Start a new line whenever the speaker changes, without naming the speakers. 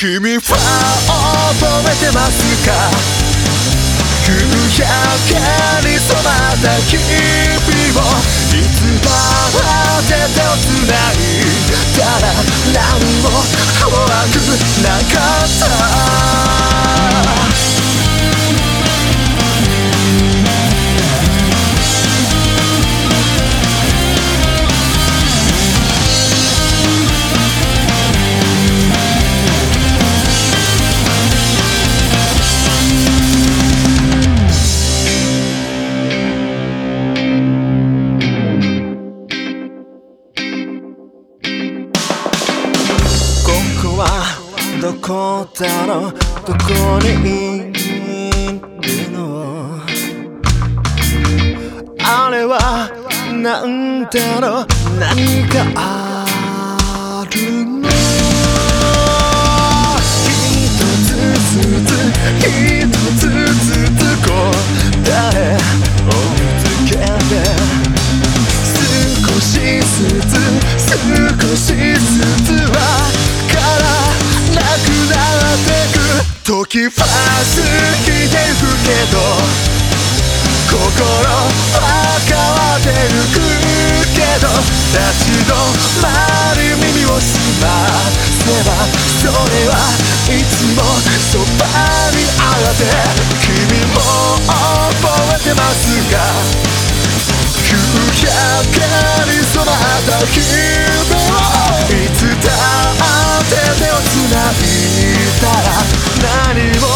君は覚えてますか？夕焼けに染まった日々をいつまで手をつないだら何も怖くなかった。どこだろう、どこにいるの？あれはなんだろう、何かあるの？一つずつ一つずつ答えを見つけて、少しずつ少しずつはなくなってく。時は過ぎてゆくけど心は変わってゆくけど、立ち止まり耳を澄ませばそれはいつもそばにあって。君も覚えてますか？夕焼けに染まった日々をいつだって手をつないだら何も